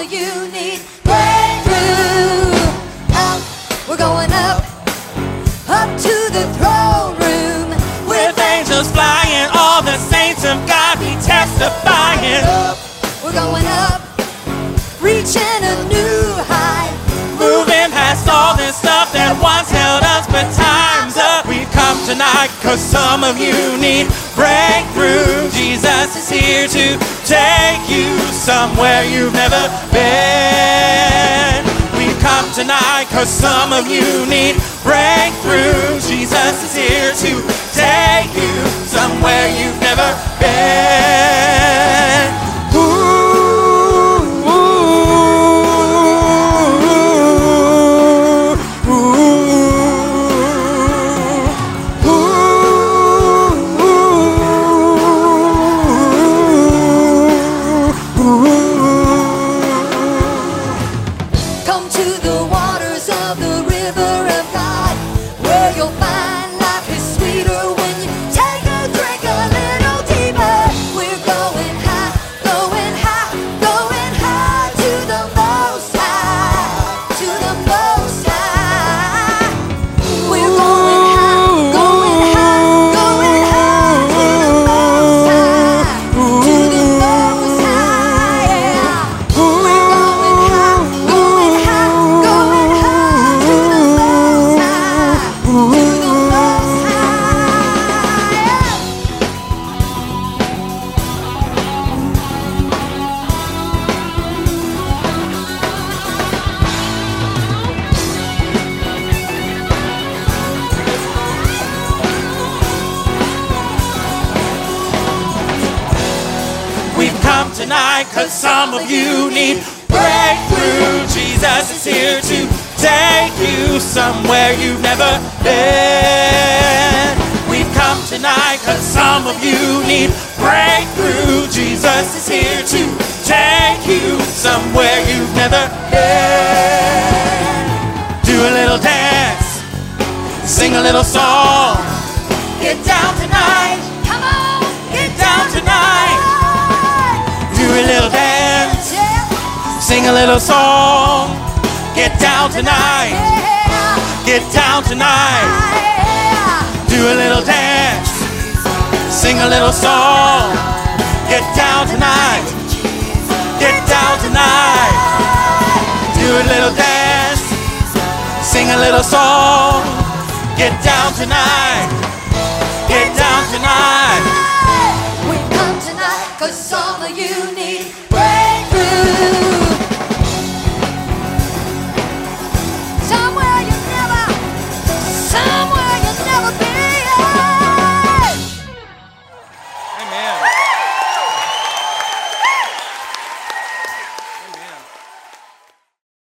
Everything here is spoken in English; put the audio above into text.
of you need breakthrough. Up, we're going up to the throne room with angels flying, all the saints of God be testifying. Up, we're going up, reaching a new height, moving past all this stuff that once held us, but time's up. We've come tonight cause some of you need breakthrough. Jesus is here to take you somewhere you've never been. We've come tonight cause some of you need breakthrough. Jesus is here to take you somewhere you've never been. Tonight, cause some of you need breakthrough. Jesus is here to take you somewhere you've never been. We've come tonight, cause some of you need breakthrough. Jesus is here to take you somewhere you've never been. Do a little dance, sing a little song, get down tonight. Come on, get down tonight. Do a little dance, sing a little song, get down tonight, get down tonight. Do a little dance, sing a little song, get down tonight, get down tonight. Do a little dance, sing a little song, get down tonight, get down tonight. We come tonight cause some of you need breakthrough.